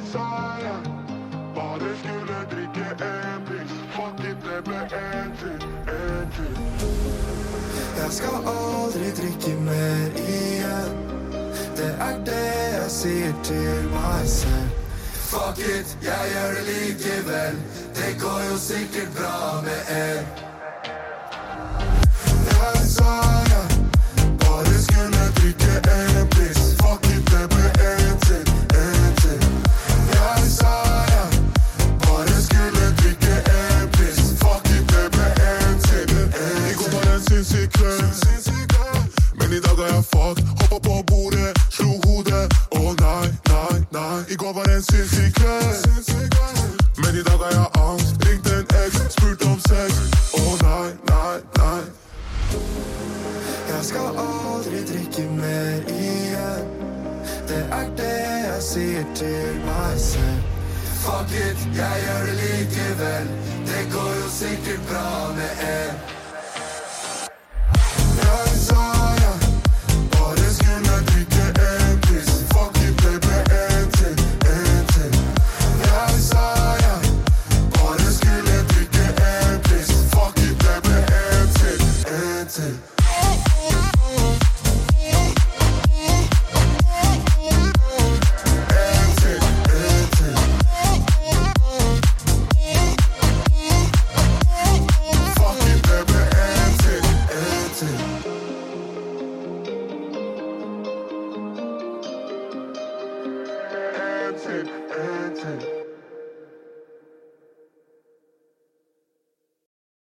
sa jeg bare skulle drikke en brus. Fuck it, det ble en til. Jeg skal aldri drikke mer igjen. Det det jeg sier til meg selv. Fuck it, jeg gjør det likevel. Det går jo sikkert bra med en. Jeg sa jeg bare skulle drikke en brus. Fuck it, det ble en til. Jeg sa jeg bare skulle drikke en brus. Fuck it, det ble en til. I går var en sinnssyk kveld, men i dag er jeg fucked. Hoppet på bordet, slo hodet. Åh nei. I går var en sinnssyk kveld, men i dag er jeg angst. Ringte en eks, spurt om sex. Åh nei. Jeg skal aldri drikke mer igjen. Det det jeg sier til meg selv. Fuck it, jeg gjør det likevel. Det går jo sikkert bra med en.